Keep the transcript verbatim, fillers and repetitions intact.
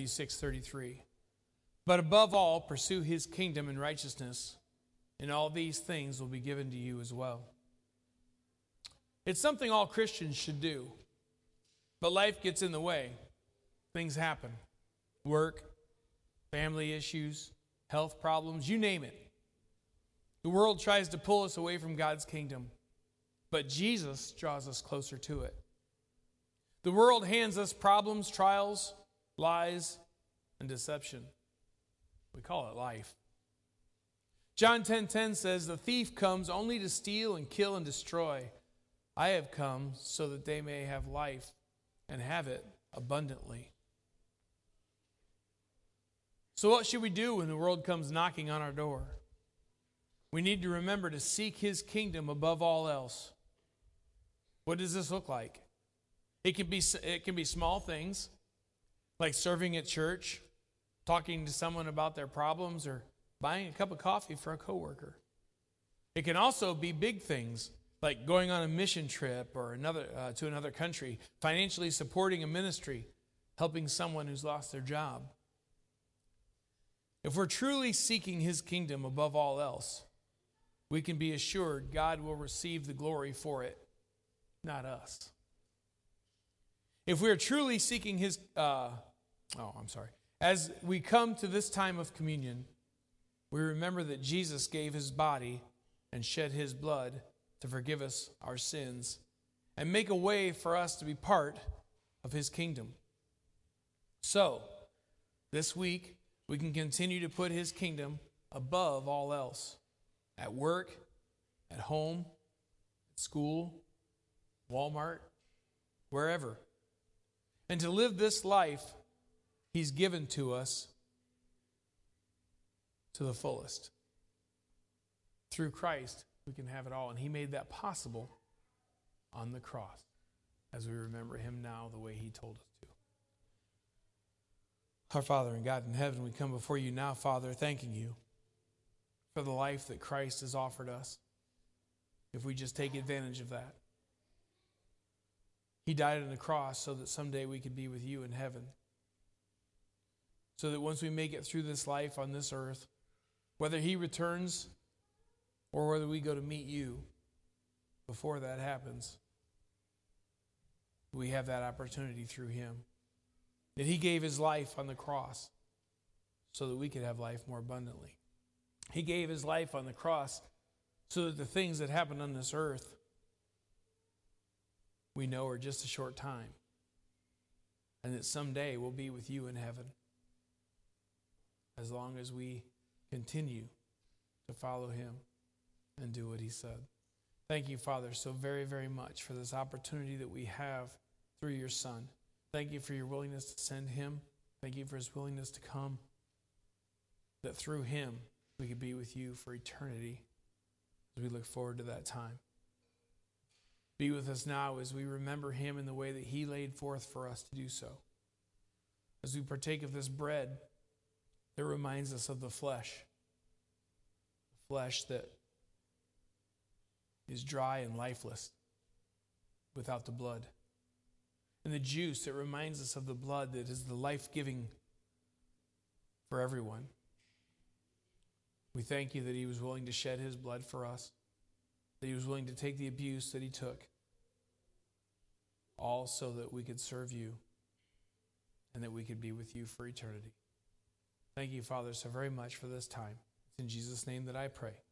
Matthew six thirty-three. But above all, pursue his kingdom and righteousness, and all these things will be given to you as well. It's something all Christians should do. But life gets in the way. Things happen. Work, family issues, health problems, you name it. The world tries to pull us away from God's kingdom, but Jesus draws us closer to it. The world hands us problems, trials, lies, and deception. We call it life. John ten ten says, "The thief comes only to steal and kill and destroy. I have come so that they may have life and have it abundantly." So what should we do when the world comes knocking on our door? We need to remember to seek his kingdom above all else. What does this look like? It can be, it can be small things, like serving at church, talking to someone about their problems, or buying a cup of coffee for a coworker. It can also be big things, like going on a mission trip or another uh, to another country, financially supporting a ministry, helping someone who's lost their job. If we're truly seeking his kingdom above all else, we can be assured God will receive the glory for it, not us. If we are truly seeking his, uh, oh, I'm sorry. As we come to this time of communion, we remember that Jesus gave his body and shed his blood to forgive us our sins and make a way for us to be part of his kingdom. So, this week, we can continue to put his kingdom above all else. At work, at home, at school, Walmart, wherever. And to live this life he's given to us to the fullest. Through Christ, we can have it all. And he made that possible on the cross, as we remember him now the way he told us to. Our Father and God in heaven, we come before you now, Father, thanking you for the life that Christ has offered us, if we just take advantage of that. He died on the cross so that someday we could be with you in heaven. So that once we make it through this life on this earth, whether he returns or whether we go to meet you, before that happens, we have that opportunity through him. That he gave his life on the cross so that we could have life more abundantly. He gave his life on the cross so that the things that happen on this earth we know are just a short time, and that someday we'll be with you in heaven as long as we continue to follow him and do what he said. Thank you, Father, so very, very much for this opportunity that we have through your Son. Thank you for your willingness to send him. Thank you for his willingness to come, that through him we could be with you for eternity as we look forward to that time. Be with us now as we remember him in the way that he laid forth for us to do so. As we partake of this bread that reminds us of the flesh, the flesh that is dry and lifeless without the blood. And the juice that reminds us of the blood that is the life-giving for everyone. We thank you that he was willing to shed his blood for us, that he was willing to take the abuse that he took, all so that we could serve you and that we could be with you for eternity. Thank you, Father, so very much for this time. It's in Jesus' name that I pray.